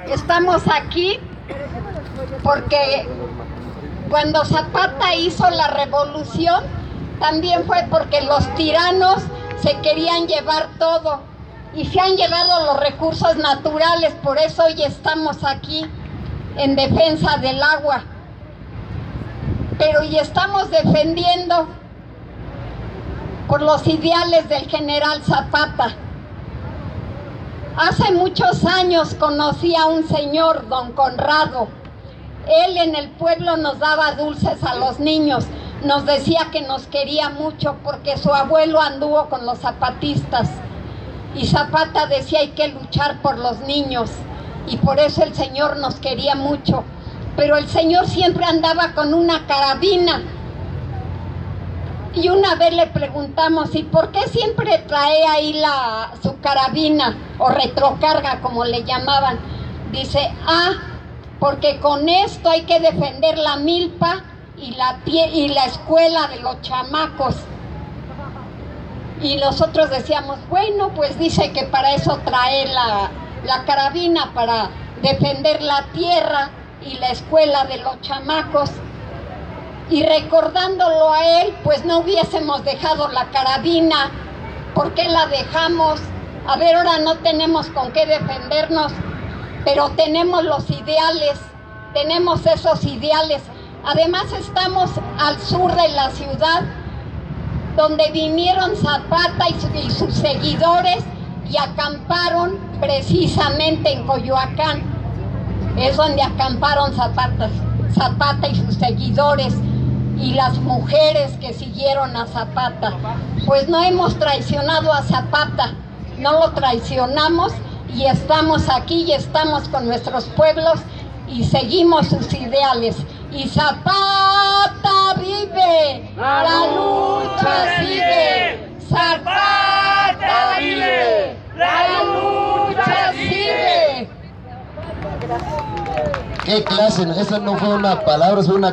Estamos aquí porque cuando Zapata hizo la revolución, también fue porque los tiranos se querían llevar todo y se han llevado los recursos naturales. Por eso hoy estamos aquí en defensa del agua, pero y estamos defendiendo por los ideales del general Zapata. Hace muchos años conocí a un señor, don Conrado. Él en el pueblo nos daba dulces a los niños, nos decía que nos quería mucho porque su abuelo anduvo con los zapatistas y Zapata decía hay que luchar por los niños y por eso el señor nos quería mucho. Pero el señor siempre andaba con una carabina y una vez le preguntamos, ¿y por qué siempre trae ahí su carabina o retrocarga como le llamaban? Dice, porque con esto hay que defender la milpa y la escuela de los chamacos. Y nosotros decíamos, bueno, pues dice que para eso trae la carabina, para defender la tierra y la escuela de los chamacos. Y recordándolo a él, pues no hubiésemos dejado la carabina. ¿Por qué la dejamos? A ver, ahora no tenemos con qué defendernos, pero tenemos los ideales, tenemos esos ideales. Además estamos al sur de la ciudad, donde vinieron Zapata y sus seguidores y acamparon precisamente en Coyoacán. Es donde acamparon Zapata y sus seguidores y las mujeres que siguieron a Zapata. Pues no hemos traicionado a Zapata, no lo traicionamos y estamos aquí y estamos con nuestros pueblos y seguimos sus ideales. Y Zapata vive, la lucha sigue. Zapata vive, la lucha sigue. ¿Qué clase? Esa no fue una palabra, fue una